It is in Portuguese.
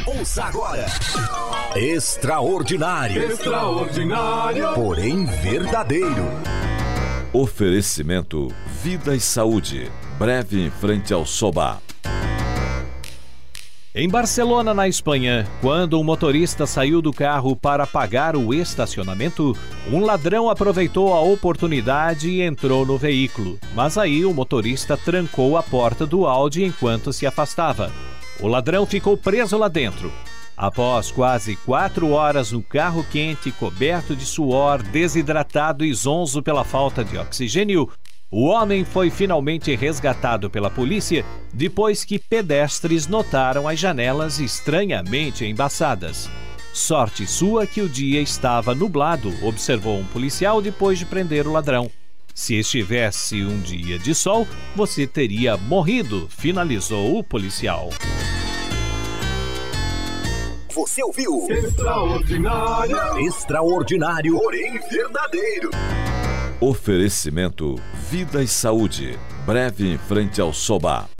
Ouça agora. Extraordinário. Extraordinário. Porém verdadeiro. Oferecimento Vida e Saúde. Breve em frente ao Soba. Em Barcelona, na Espanha, quando um motorista saiu do carro para pagar o estacionamento, um ladrão aproveitou a oportunidade e entrou no veículo. Mas aí o motorista trancou a porta do Audi enquanto se afastava. O ladrão ficou preso lá dentro. Após quase 4 horas no carro quente, coberto de suor, desidratado e zonzo pela falta de oxigênio, o homem foi finalmente resgatado pela polícia depois que pedestres notaram as janelas estranhamente embaçadas. Sorte sua que o dia estava nublado, observou um policial depois de prender o ladrão. Se estivesse um dia de sol, você teria morrido, finalizou o policial. Você ouviu? Extraordinário. Extraordinário, porém verdadeiro. Oferecimento Vida e Saúde. Breve em frente ao Soba.